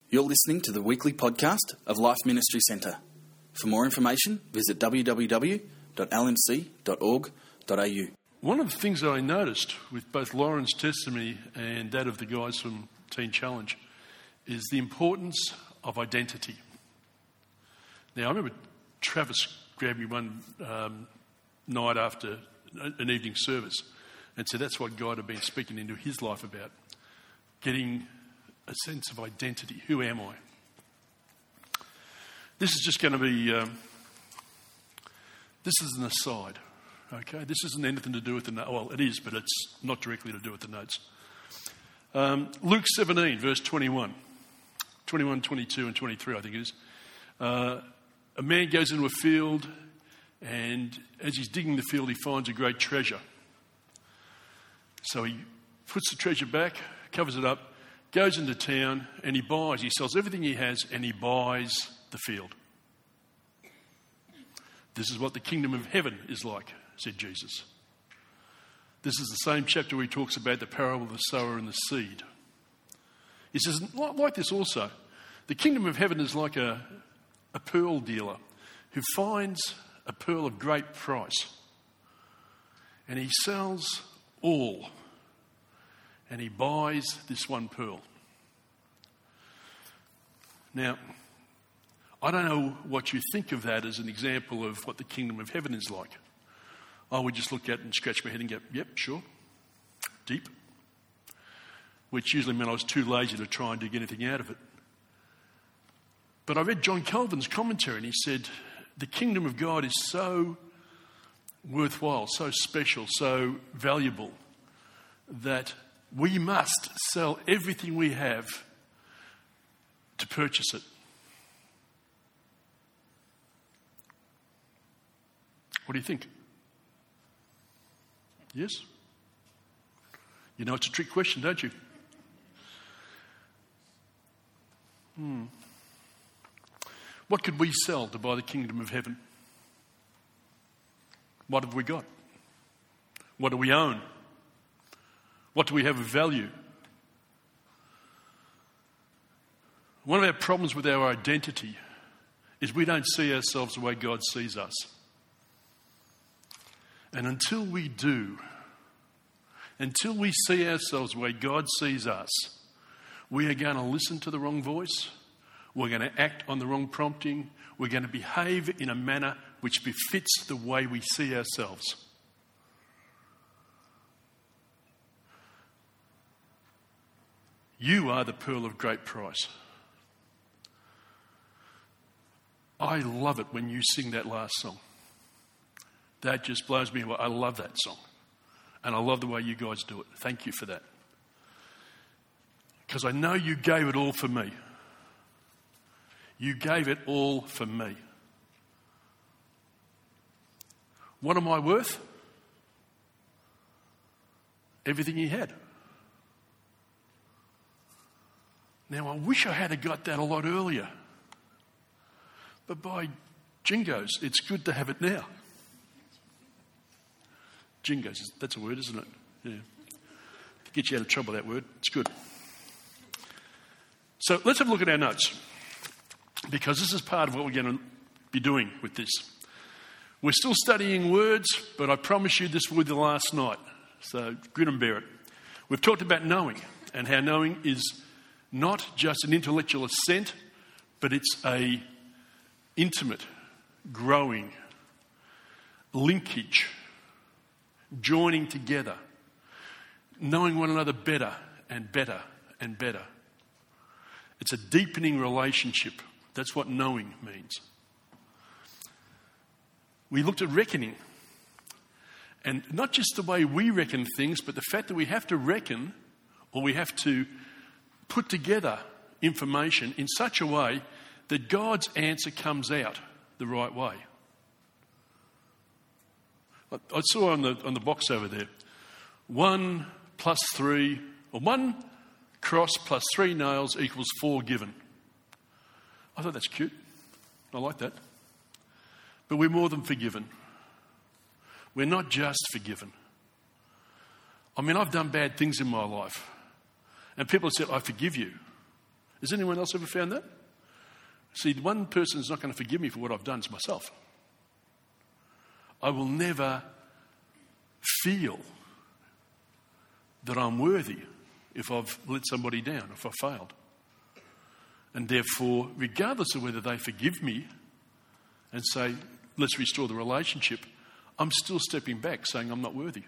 You're listening to the weekly podcast of Life Ministry Centre. For more information, visit www.lmc.org.au. One of the things that I noticed with both Lauren's testimony and that of the guys from Teen Challenge is the importance of identity. Now, I remember Travis grabbed me one night after an evening service and said that's what God had been speaking into his life about, getting a sense of identity. Who am I? This is just going to be, this is an aside, okay? This isn't anything to do with the notes. Well, it is, but it's not directly to do with the notes. Luke 17, verse 21, 22 and 23, I think it is. A man goes into a field, and as he's digging the field, he finds a great treasure. So he puts the treasure back, covers it up, goes into town, and he sells everything he has, and he buys the field. This is what the kingdom of heaven is like, said Jesus. This is the same chapter where he talks about the parable of the sower and the seed. He says, like this also, the kingdom of heaven is like a pearl dealer who finds a pearl of great price, and he sells all, and he buys this one pearl. Now, I don't know what you think of that as an example of what the kingdom of heaven is like. I would just look at it and scratch my head and go, yep, sure, deep. Which usually meant I was too lazy to try and dig anything out of it. But I read John Calvin's commentary and he said, the kingdom of God is so worthwhile, so special, so valuable that we must sell everything we have to purchase it. What do you think? Yes? You know it's a trick question, don't you? What could we sell to buy the kingdom of heaven? What have we got? What do we own? What do we have of value? One of our problems with our identity is we don't see ourselves the way God sees us. And until we do, until we see ourselves the way God sees us, we are going to listen to the wrong voice, we're going to act on the wrong prompting, we're going to behave in a manner which befits the way we see ourselves. You are the pearl of great price. I love it when you sing that last song. That just blows me away. I love that song. And I love the way you guys do it. Thank you for that. Because I know you gave it all for me. You gave it all for me. What am I worth? Everything you had. Now, I wish I had got that a lot earlier. But by jingos, it's good to have it now. Jingos, that's a word, isn't it? Yeah. To get you out of trouble, that word. It's good. So let's have a look at our notes, because this is part of what we're going to be doing with this. We're still studying words, but I promise you this will be the last night. So grin and bear it. We've talked about knowing, and how knowing is not just an intellectual assent, but it's a intimate, growing linkage, joining together, knowing one another better and better and better. It's a deepening relationship. That's what knowing means. We looked at reckoning. And not just the way we reckon things, but the fact that we have to reckon, or we have to put together information in such a way that God's answer comes out the right way. I saw on the box over there, 1 plus 3, or 1 cross plus 3 nails equals 4 given. I thought that's cute. I like that. But we're more than forgiven. We're not just forgiven. I mean, I've done bad things in my life. And people have said, I forgive you. Has anyone else ever found that? See, one person is not going to forgive me for what I've done to myself. I will never feel that I'm worthy if I've let somebody down, if I've failed. And therefore, regardless of whether they forgive me and say, let's restore the relationship, I'm still stepping back saying I'm not worthy.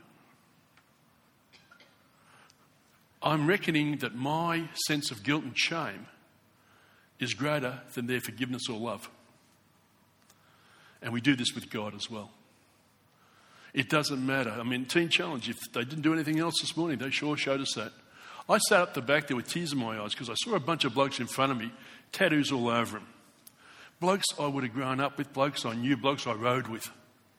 I'm reckoning that my sense of guilt and shame is greater than their forgiveness or love. And we do this with God as well. It doesn't matter. I mean, Teen Challenge, if they didn't do anything else this morning, they sure showed us that. I sat up the back there with tears in my eyes because I saw a bunch of blokes in front of me, tattoos all over them. Blokes I would have grown up with, blokes I knew, blokes I rode with.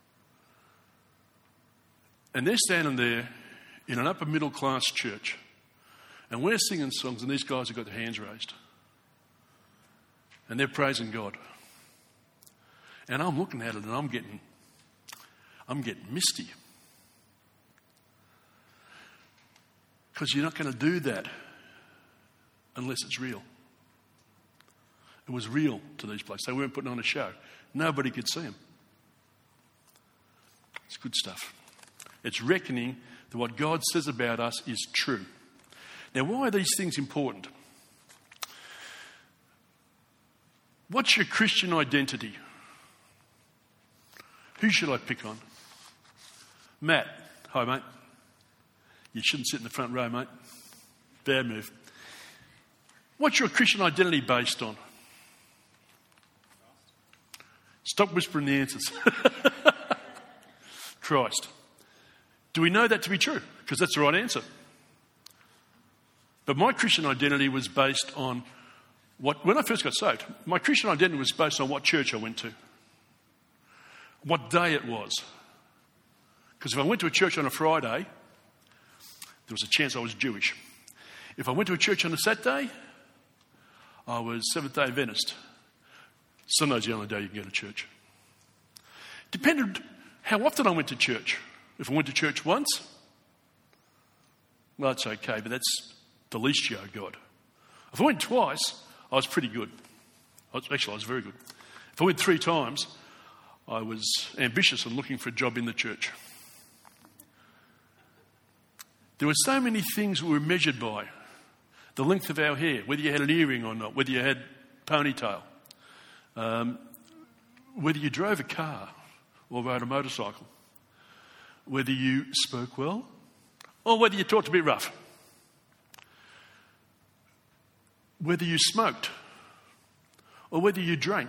And they're standing there in an upper middle class church and we're singing songs and these guys have got their hands raised. And they're praising God. And I'm looking at it and I'm getting misty. Because you're not going to do that unless it's real. It was real to these places. They weren't putting on a show. Nobody could see them. It's good stuff. It's reckoning that what God says about us is true. Now, why are these things important? What's your Christian identity? Who should I pick on? Matt. Hi, mate. You shouldn't sit in the front row, mate. Bad move. What's your Christian identity based on? Stop whispering the answers. Christ. Do we know that to be true? Because that's the right answer. But my Christian identity was based on when I first got saved, my Christian identity was based on what church I went to, what day it was. Because if I went to a church on a Friday, there was a chance I was Jewish. If I went to a church on a Saturday, I was Seventh-day Adventist. Sunday's the only day you can go to church. Depended how often I went to church. If I went to church once, well, that's okay, but that's the least you owe God. If I went twice, I was pretty good. Actually, I was very good. If I went 3 times, I was ambitious and looking for a job in the church. There were so many things we were measured by. The length of our hair, whether you had an earring or not, whether you had ponytail, whether you drove a car or rode a motorcycle, whether you spoke well or whether you talked a bit rough, whether you smoked or whether you drank,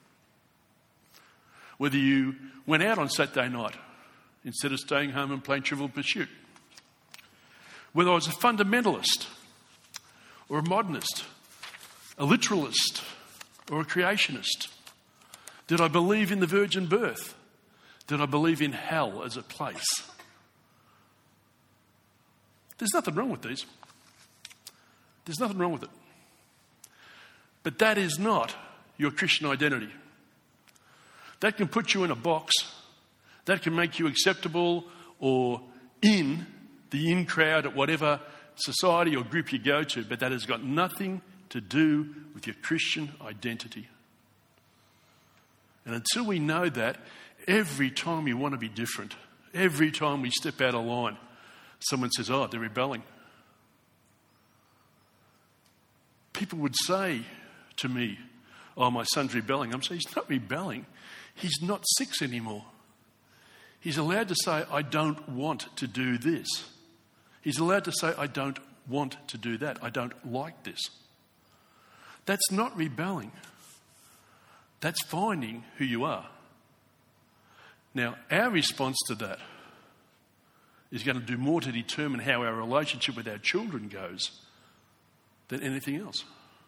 whether you went out on Saturday night instead of staying home and playing Trivial Pursuit, whether I was a fundamentalist or a modernist, a literalist or a creationist. Did I believe in the virgin birth? Did I believe in hell as a place? There's nothing wrong with these. There's nothing wrong with it. But that is not your Christian identity. That can put you in a box. That can make you acceptable or in the in crowd at whatever society or group you go to, but that has got nothing to do with your Christian identity. And until we know that, every time we want to be different, every time we step out of line, someone says, oh, they're rebelling. People would say to me, oh, my son's rebelling. I'm saying, he's not rebelling. He's not 6 anymore. He's allowed to say, I don't want to do this. He's allowed to say, I don't want to do that. I don't like this. That's not rebelling. That's finding who you are. Now, our response to that is going to do more to determine how our relationship with our children goes than anything else.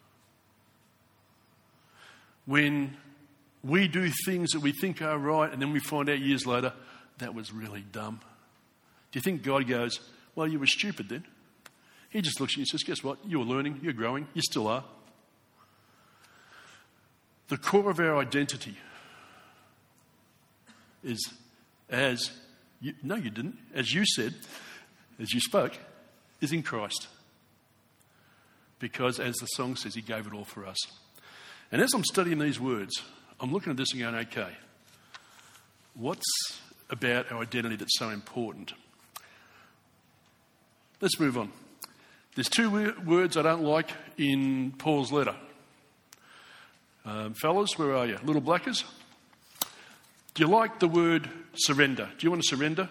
When we do things that we think are right and then we find out years later, that was really dumb. Do you think God goes, well, you were stupid then? He just looks at you and says, guess what? You were learning, you're growing, you still are. The core of our identity is as you said, as you spoke, is in Christ. because, as the song says, he gave it all for us. And as I'm studying these words, I'm looking at this and going, okay, what's about our identity that's so important? Let's move on. There's two words I don't like in Paul's letter. Fellas, where are you? Little blackers? Do you like the word surrender? Do you want to surrender?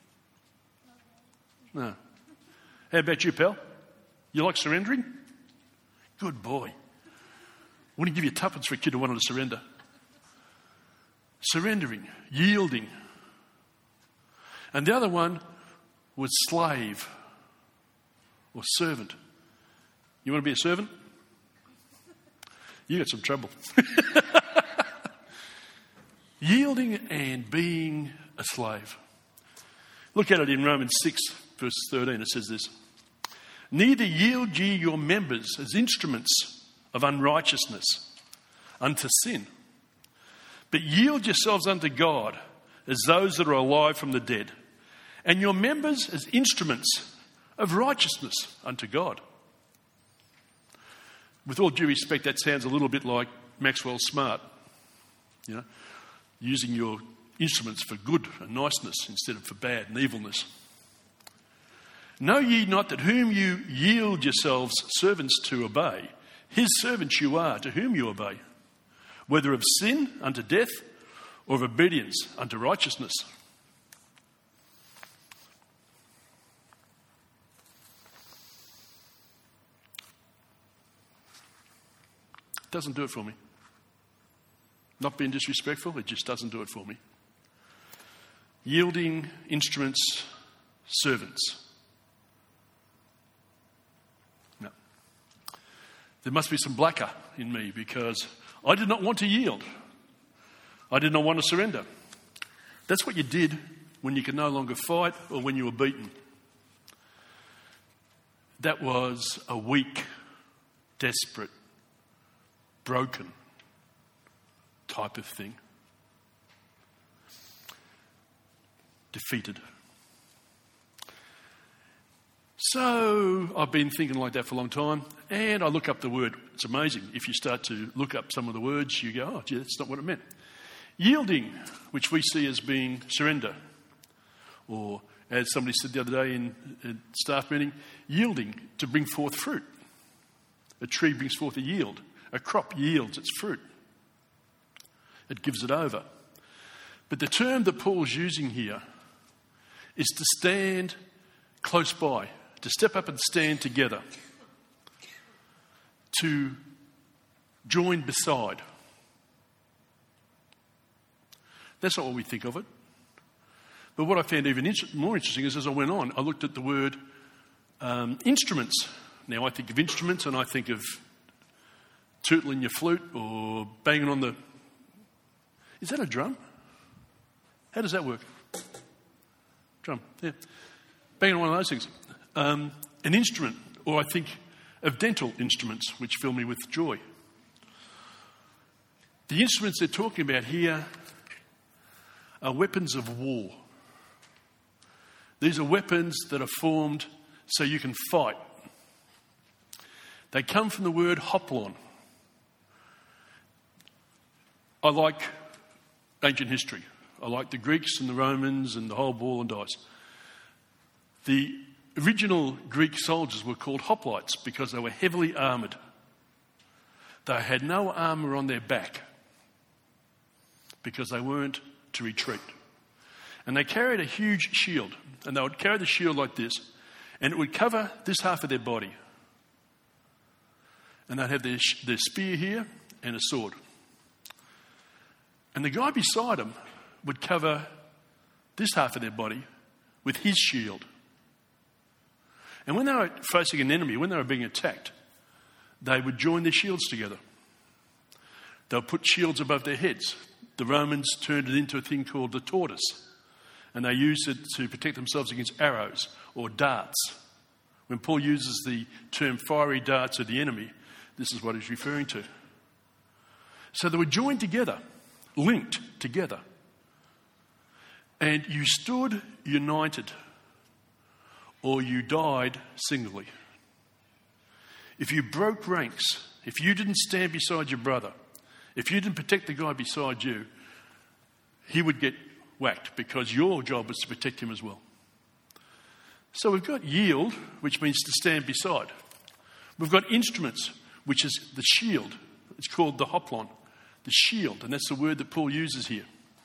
No. How about you, pal? You like surrendering? Good boy. Wouldn't give you tuppence for a kid who wanted to surrender. Surrendering, yielding. And the other one was slave or servant. You want to be a servant? You got some trouble. Yielding and being a slave. Look at it in Romans 6, verse 13. It says this. Neither yield ye your members as instruments of unrighteousness unto sin, but yield yourselves unto God as those that are alive from the dead, and your members as instruments of righteousness unto God. With all due respect, that sounds a little bit like Maxwell Smart, using your instruments for good and niceness instead of for bad and evilness. Know ye not that whom you yield yourselves servants to obey, his servants you are to whom you obey, whether of sin unto death or of obedience unto righteousness. It doesn't do it for me. Not being disrespectful, it just doesn't do it for me. Yielding instruments, servants. No. There must be some blacker in me because I did not want to yield. I did not want to surrender. That's what you did when you could no longer fight or when you were beaten. That was a weak, desperate, broken type of thing. Defeated. So I've been thinking like that for a long time, and I look up the word. It's amazing. If you start to look up some of the words, you go, oh, gee, that's not what it meant. Yielding, which we see as being surrender. Or, as somebody said the other day in a staff meeting, yielding to bring forth fruit. A tree brings forth a yield. A crop yields its fruit. It gives it over. But the term that Paul's using here is to stand close by, to step up and stand together, to join beside. That's not what we think of it. But what I found even more interesting is as I went on, I looked at the word instruments. Now I think of instruments and I think of tootling your flute or banging on the... Is that a drum? How does that work? Drum, yeah. Banging on one of those things. An instrument, or I think of dental instruments, which fill me with joy. The instruments they're talking about here are weapons of war. These are weapons that are formed so you can fight. They come from the word hoplon. I like ancient history. I like the Greeks and the Romans and the whole ball and dice. The original Greek soldiers were called hoplites because they were heavily armoured. They had no armour on their back because they weren't to retreat. And they carried a huge shield, and they would carry the shield like this, and it would cover this half of their body. And they'd have their spear here and a sword. And the guy beside them would cover this half of their body with his shield. And when they were facing an enemy, when they were being attacked, they would join their shields together. They would put shields above their heads. The Romans turned it into a thing called the tortoise, and they used it to protect themselves against arrows or darts. When Paul uses the term fiery darts of the enemy, this is what he's referring to. So they were joined together, linked together. And you stood united, or you died singly. if you broke ranks, if you didn't stand beside your brother, if you didn't protect the guy beside you, he would get whacked because your job was to protect him as well. So we've got yield, which means to stand beside. We've got instruments, which is the shield. It's called the hoplon, the shield, and that's the word that Paul uses here.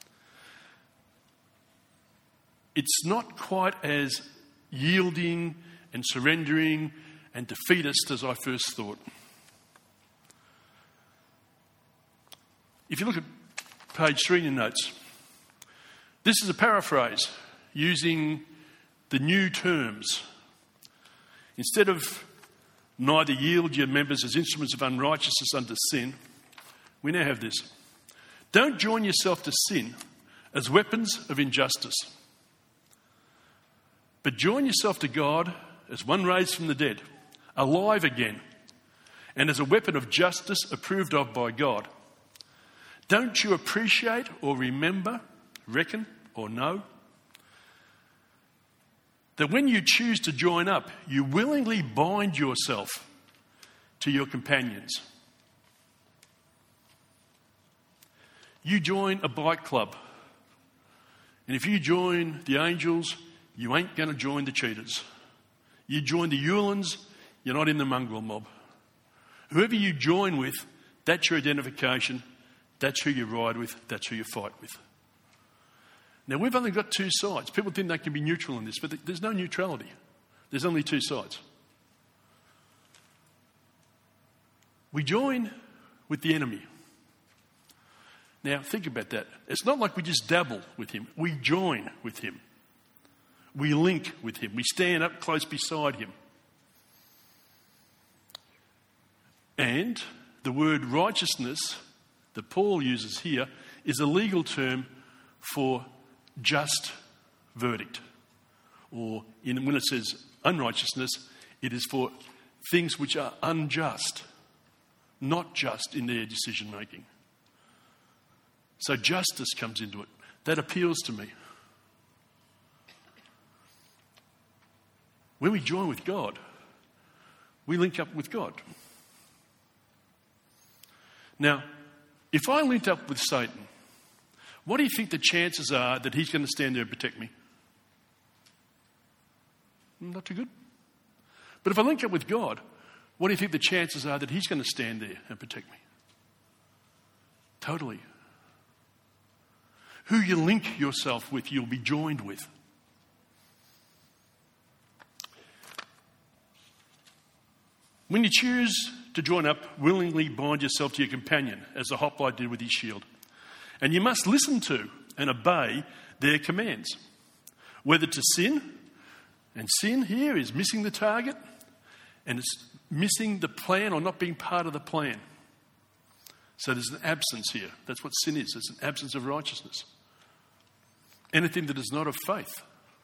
It's not quite as yielding and surrendering and defeatist as I first thought. If you look at page 3 in your notes, this is a paraphrase using the new terms. Instead of neither yield your members as instruments of unrighteousness unto sin, we now have this. Don't join yourself to sin as weapons of injustice, but join yourself to God as one raised from the dead, alive again, and as a weapon of justice approved of by God. Don't you appreciate or remember, reckon or know that when you choose to join up, you willingly bind yourself to your companions? You join a bike club, and if you join the Angels, you ain't going to join the Cheetahs. You join the Uhlans, you're not in the mongrel mob. Whoever you join with, that's your identification, that's who you ride with, that's who you fight with. Now, we've only got two sides. People think they can be neutral in this, but there's no neutrality. There's only two sides. We join with the enemy. Now, think about that. It's not like we just dabble with him. We join with him. We link with him. We stand up close beside him. And the word righteousness that Paul uses here is a legal term for just verdict. Or when it says unrighteousness, it is for things which are unjust, not just in their decision making. So justice comes into it. That appeals to me. When we join with God, we link up with God. Now, if I linked up with Satan, what do you think the chances are that he's going to stand there and protect me? Not too good. But if I link up with God, what do you think the chances are that he's going to stand there and protect me? Totally. Who you link yourself with, you'll be joined with. When you choose to join up, willingly bind yourself to your companion, as the hoplite did with his shield. And you must listen to and obey their commands, whether to sin, and sin here is missing the target, and it's missing the plan or not being part of the plan. So there's an absence here. That's what sin is. It's an absence of righteousness. Anything that is not of faith.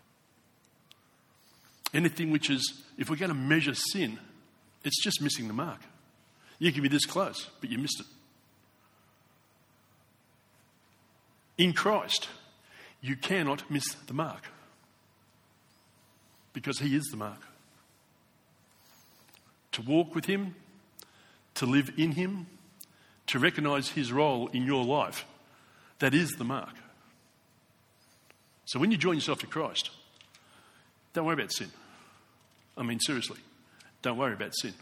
Anything which is, if we're going to measure sin, it's just missing the mark. You can be this close, but you missed it. In Christ, you cannot miss the mark because he is the mark. To walk with him, to live in him, to recognise his role in your life, that is the mark. So when you join yourself to Christ, don't worry about sin. I mean, seriously, don't worry about sin.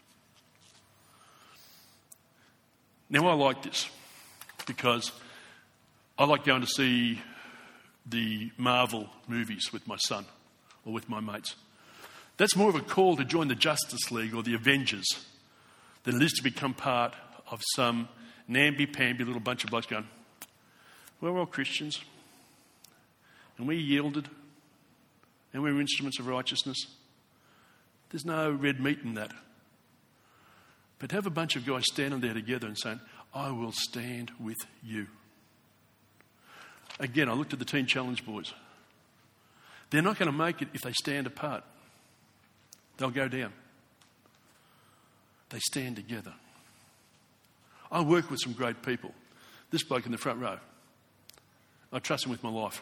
Now, I like this because I like going to see the Marvel movies with my son or with my mates. That's more of a call to join the Justice League or the Avengers than it is to become part of some namby-pamby little bunch of blokes going, well, we're all Christians and we yielded and we're instruments of righteousness. There's no red meat in that. But have a bunch of guys standing there together and saying, I will stand with you. Again, I looked at the Teen Challenge boys. They're not going to make it if they stand apart. They'll go down. They stand together. I work with some great people. This bloke in the front row, I trust him with my life.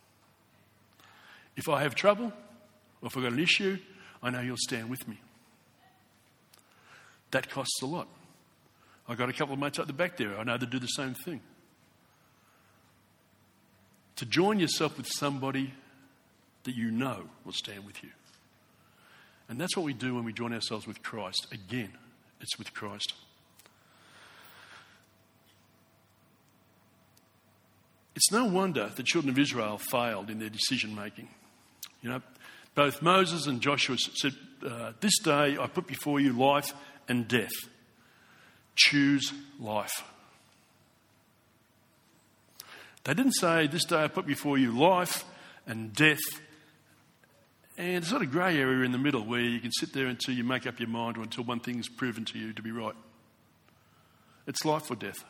If I have trouble or if I've got an issue, I know he'll stand with me. That costs a lot. I've got a couple of mates up the back there. I know they do the same thing. To join yourself with somebody that you know will stand with you. And that's what we do when we join ourselves with Christ. Again, it's with Christ. It's no wonder the children of Israel failed in their decision making. You know, both Moses and Joshua said, this day I put before you life and death. Choose life. They didn't say, this day I put before you life and death. And there's sort of grey area in the middle where you can sit there until you make up your mind or until one thing is proven to you to be right. It's life or death.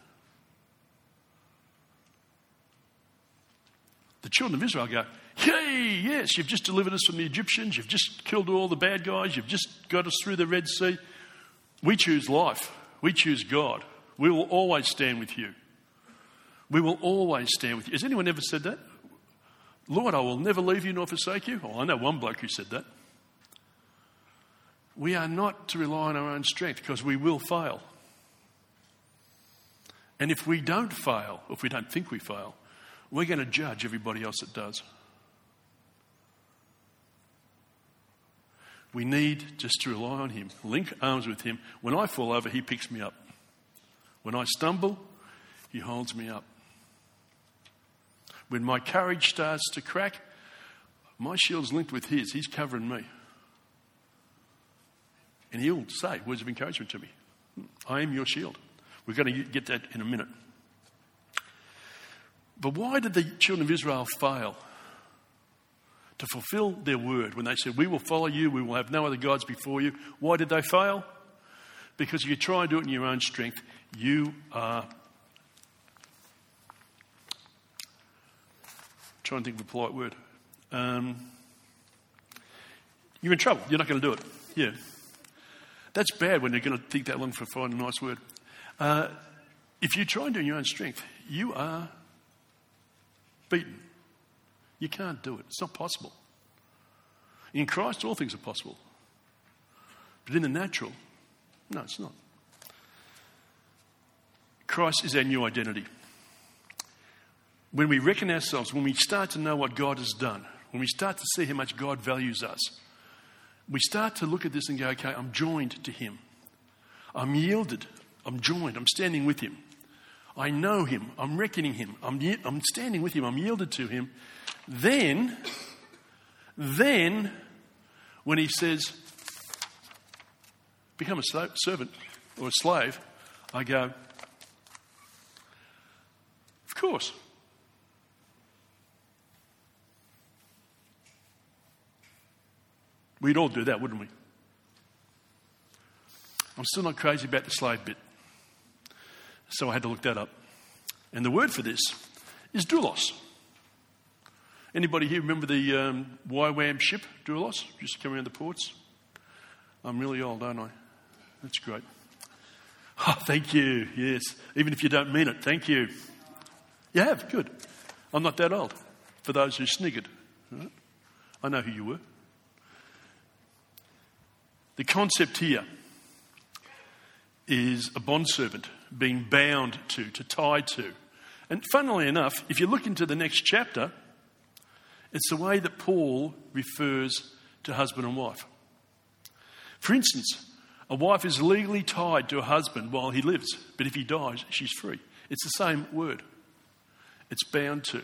The children of Israel go, yay, yes, you've just delivered us from the Egyptians, you've just killed all the bad guys, you've just got us through the Red Sea. We choose life. We choose God. We will always stand with you. We will always stand with you. Has anyone ever said that? Lord, I will never leave you nor forsake you. Oh, I know one bloke who said that. We are not to rely on our own strength because we will fail. And if we don't fail, if we don't think we fail, we're going to judge everybody else that does. We need just to rely on him, link arms with him. When I fall over, he picks me up. When I stumble, he holds me up. When my courage starts to crack, my shield's linked with his. He's covering me. And he'll say words of encouragement to me. I am your shield. We're going to get that in a minute. But why did the children of Israel fail to fulfill their word when they said, we will follow you, we will have no other gods before you? Why did they fail? Because if you try and do it in your own strength, you are... Try and think of a polite word. You're in trouble. You're not going to do it. Yeah. That's bad when you're going to think that long for finding a nice word. If you try and do it in your own strength, you are beaten. You can't do it. It's not possible. In Christ, all things are possible. But in the natural, no, it's not. Christ is our new identity. When we reckon ourselves, when we start to know what God has done, when we start to see how much God values us, we start to look at this and go, okay, I'm joined to him. I'm yielded. I'm joined. I'm standing with him. I know him. I'm reckoning him. I'm standing with him. I'm yielded to him. Then, when he says, become a servant or a slave, I go, of course. We'd all do that, wouldn't we? I'm still not crazy about the slave bit. So I had to look that up. And the word for this is doulos. Anybody here remember the YWAM ship, doulos? Used to come around the ports. I'm really old, aren't I? That's great. Oh, thank you. Yes. Even if you don't mean it, thank you. You have? Good. I'm not that old. For those who sniggered. Right? I know who you were. The concept here is a bondservant being bound to tie to. And funnily enough, if you look into the next chapter, it's the way that Paul refers to husband and wife. For instance, a wife is legally tied to a husband while he lives, but if he dies, she's free. It's the same word. It's bound to.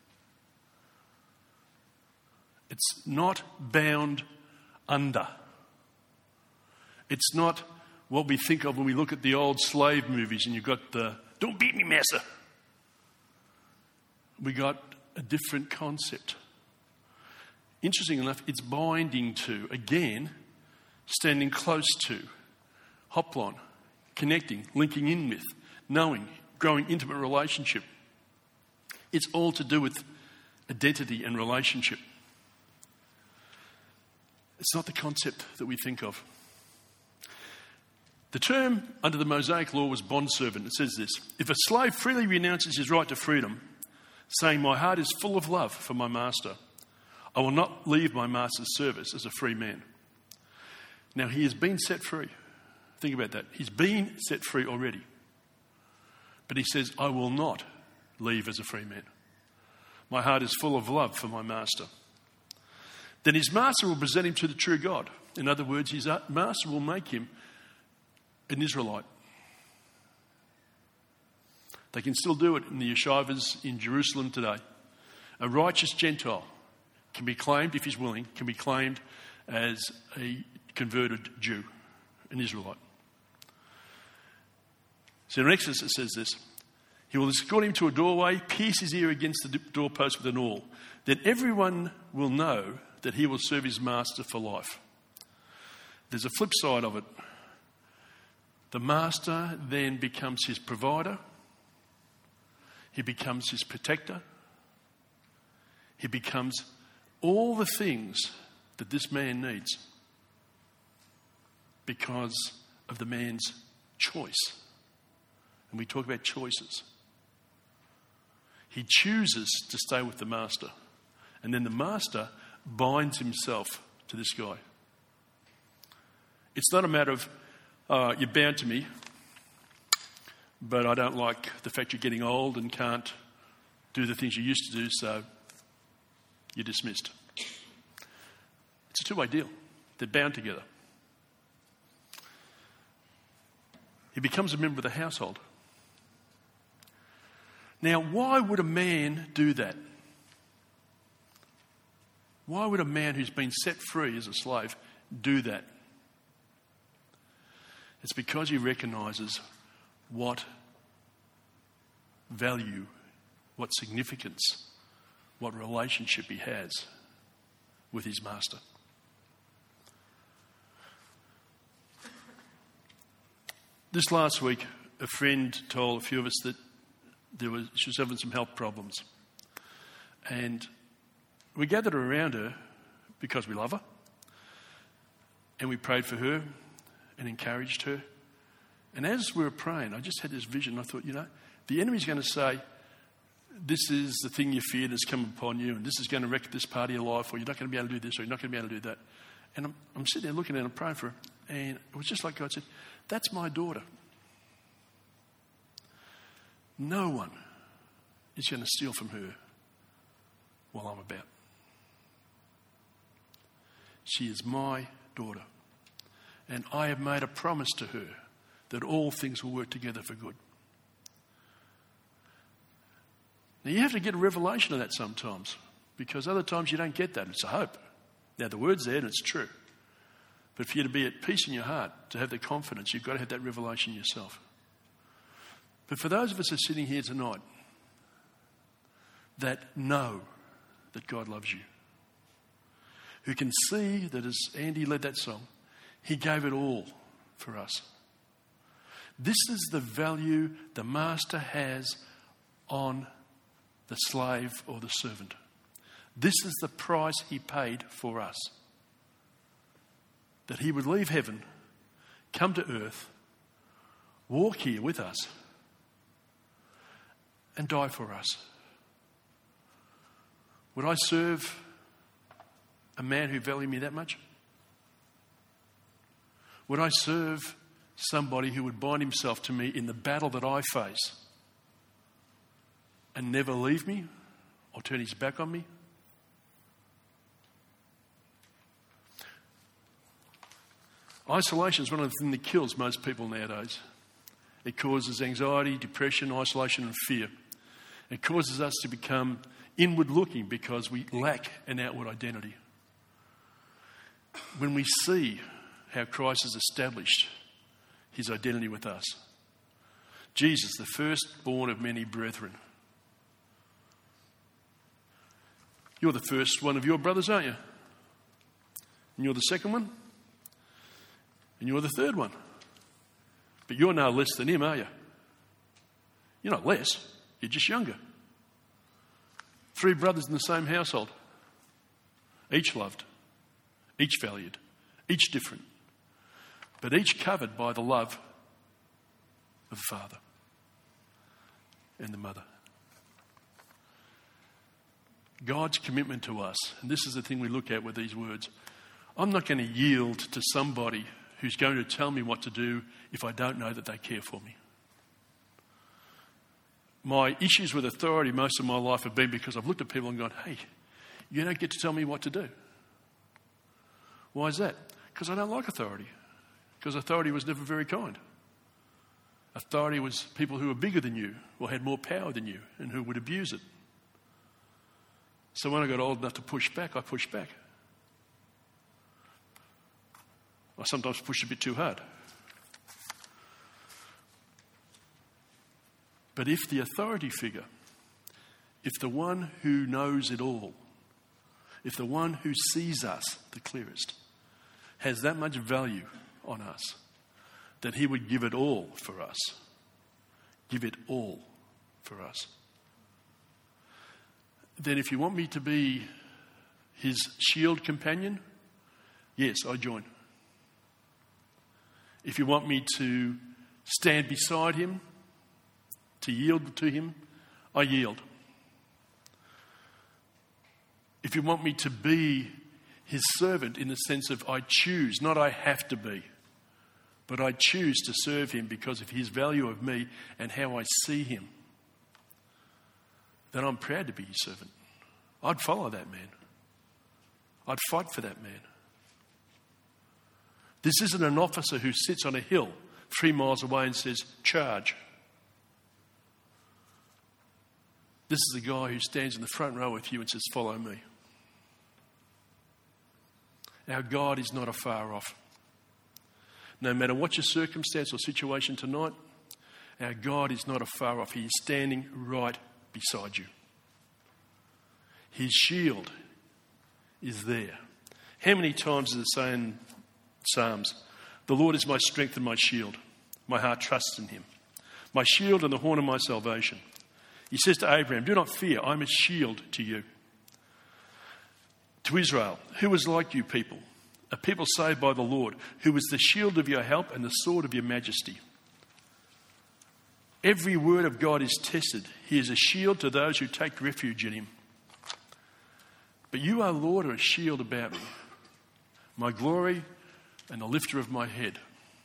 It's not bound under. It's not what we think of when we look at the old slave movies and you've got the, don't beat me, massa. We got a different concept. Interesting enough, it's binding to, again, standing close to, hoplon, connecting, linking in with, knowing, growing intimate relationship. It's all to do with identity and relationship. It's not the concept that we think of. The term under the Mosaic law was bondservant. It says this: if a slave freely renounces his right to freedom, saying, my heart is full of love for my master, I will not leave my master's service as a free man. Now he has been set free. Think about that. He's been set free already. But he says, I will not leave as a free man. My heart is full of love for my master. Then his master will present him to the true God. In other words, his master will make him an Israelite. They can still do it in the yeshivas in Jerusalem today. A righteous Gentile can be claimed, if he's willing, can be claimed as a converted Jew, an Israelite. So in Exodus it says this, he will escort him to a doorway, pierce his ear against the doorpost with an awl. Then everyone will know that he will serve his master for life. There's a flip side of it. The master then becomes his provider. He becomes his protector. He becomes all the things that this man needs because of the man's choice. And we talk about choices. He chooses to stay with the master. And then the master binds himself to this guy. It's not a matter of, you're bound to me, but I don't like the fact you're getting old and can't do the things you used to do, so you're dismissed. It's a two-way deal. They're bound together. He becomes a member of the household. Now, why would a man do that? Why would a man who's been set free as a slave do that? It's because he recognises what value, what significance, what relationship he has with his master. This last week, a friend told a few of us that she was having some health problems. And we gathered around her because we love her. And we prayed for her and encouraged her. And as we were praying, I just had this vision. I thought, the enemy's going to say, this is the thing you feared has come upon you, and this is going to wreck this part of your life, or you're not going to be able to do this, or you're not going to be able to do that. And I'm sitting there looking at her and praying for her. And it was just like God said, that's my daughter. No one is going to steal from her while I'm about. She is my daughter. And I have made a promise to her that all things will work together for good. Now you have to get a revelation of that sometimes, because other times you don't get that. It's a hope. Now the word's there and it's true. But for you to be at peace in your heart, to have the confidence, you've got to have that revelation yourself. But for those of us that are sitting here tonight that know that God loves you, who can see that as Andy led that song, he gave it all for us. This is the value the master has on the slave or the servant. This is the price he paid for us. That he would leave heaven, come to earth, walk here with us, and die for us. Would I serve a man who valued me that much? Would I serve somebody who would bind himself to me in the battle that I face and never leave me or turn his back on me? Isolation is one of the things that kills most people nowadays. It causes anxiety, depression, isolation and fear. It causes us to become inward looking because we lack an outward identity. When we see how Christ has established his identity with us. Jesus, the firstborn of many brethren. You're the first one of your brothers, aren't you? And you're the second one? And you're the third one. But you're no less than him, are you? You're not less. You're just younger. 3 brothers in the same household. Each loved. Each valued. Each different. But each covered by the love of the father and the mother. God's commitment to us, and this is the thing we look at with these words. I'm not going to yield to somebody who's going to tell me what to do if I don't know that they care for me. My issues with authority most of my life have been because I've looked at people and gone, hey, you don't get to tell me what to do. Why is that? Because I don't like authority. Because authority was never very kind. Authority was people who were bigger than you or had more power than you and who would abuse it. So when I got old enough to push back, I pushed back. I sometimes pushed a bit too hard. But if the authority figure, if the one who knows it all, if the one who sees us the clearest, has that much value on us, that he would give it all for us. Give it all for us. Then if you want me to be his shield companion, yes, I join. If you want me to stand beside him, to yield to him, I yield. If you want me to be his servant in the sense of I choose, not I have to be, but I choose to serve him because of his value of me and how I see him, then I'm proud to be his servant. I'd follow that man. I'd fight for that man. This isn't an officer who sits on a hill 3 miles away and says, charge. This is a guy who stands in the front row with you and says, follow me. Our God is not afar off. No matter what your circumstance or situation tonight, our God is not afar off. He is standing right beside you. His shield is there. How many times does it say in Psalms, the Lord is my strength and my shield. My heart trusts in him. My shield and the horn of my salvation. He says to Abraham, do not fear, I'm a shield to you. To Israel, who is like you people? A people saved by the Lord, who is the shield of your help and the sword of your majesty. Every word of God is tested. He is a shield to those who take refuge in him. But you, our Lord, are a shield about me, my glory and the lifter of my head.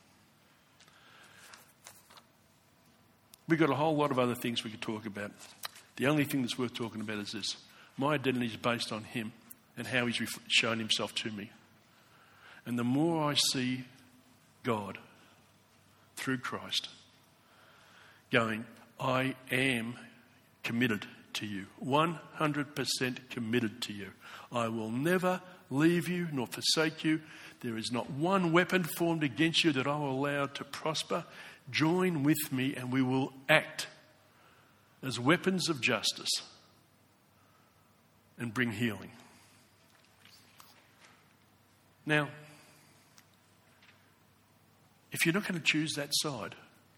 We've got a whole lot of other things we could talk about. The only thing that's worth talking about is this. My identity is based on him and how he's shown himself to me. And the more I see God through Christ going, I am committed to you, 100% committed to you. I will never leave you nor forsake you. There is not one weapon formed against you that I will allow to prosper. Join with me and we will act as weapons of justice and bring healing. Now, if you're not going to choose that side,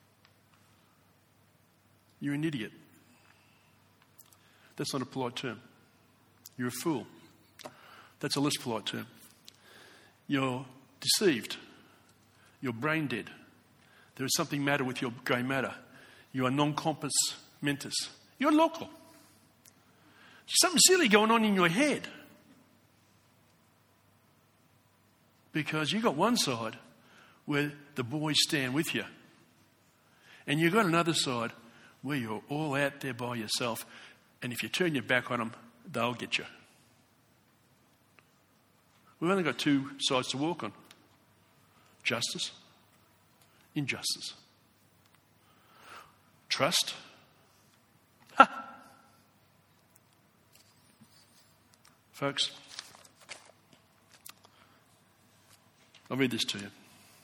you're an idiot. That's not a polite term. You're a fool. That's a less polite term. You're deceived. You're brain dead. There is something matter with your grey matter. You are non-compos mentis. You're local. There's something silly going on in your head. Because you've got one side where the boys stand with you. And you've got another side where you're all out there by yourself. And if you turn your back on them, they'll get you. We've only got two sides to walk on. Justice, injustice. Trust. Ha! Folks, I'll read this to you.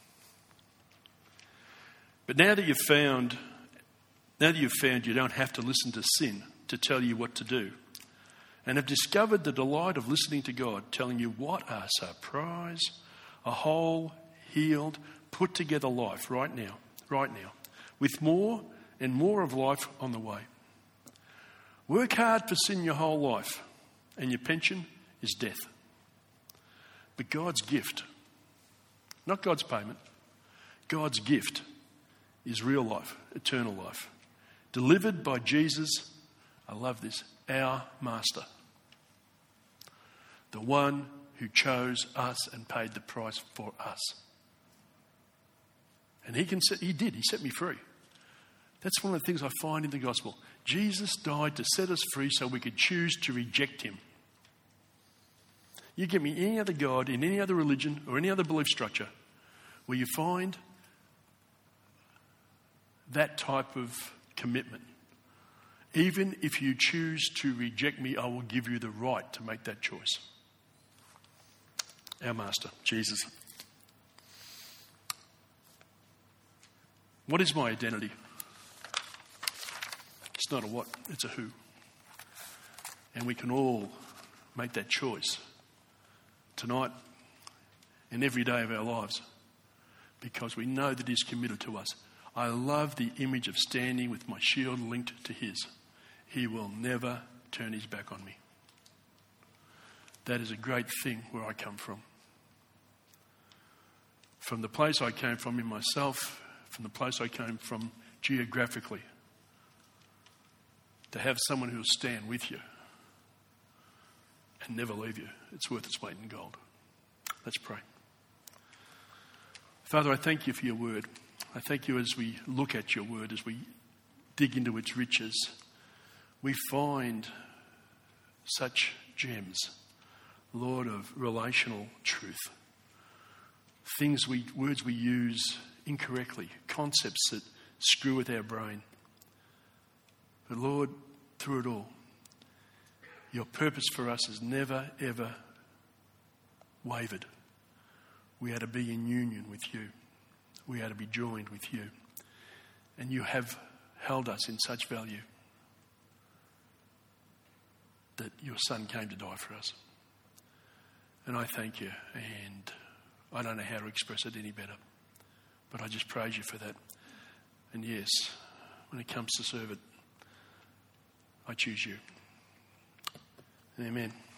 But now that you've found you don't have to listen to sin to tell you what to do, and have discovered the delight of listening to God telling you what a surprise, a whole, healed, put together life right now, with more and more of life on the way. Work hard for sin your whole life, and your pension is death. But God's gift, not God's payment, God's gift is real life, eternal life, delivered by Jesus, I love this, our Master, the one who chose us and paid the price for us. And he set me free. That's one of the things I find in the gospel. Jesus died to set us free so we could choose to reject him. You give me any other God in any other religion or any other belief structure where you find that type of commitment. Even if you choose to reject me, I will give you the right to make that choice. Our Master, Jesus. What is my identity? It's not a what, it's a who. And we can all make that choice tonight and every day of our lives because we know that he's committed to us. I love the image of standing with my shield linked to his. He will never turn his back on me. That is a great thing where I come from. From the place I came from in myself, from the place I came from geographically, to have someone who will stand with you and never leave you, it's worth its weight in gold. Let's pray. Father, I thank you for your word. I thank you as we look at your word, as we dig into its riches, we find such gems, Lord, of relational truth. Words we use incorrectly, concepts that screw with our brain. But Lord, through it all, your purpose for us has never, ever wavered. We are to be in union with you. We are to be joined with you. And you have held us in such value that your Son came to die for us. And I thank you, and I don't know how to express it any better, but I just praise you for that. And yes, when it comes to serve it, I choose you. Amen.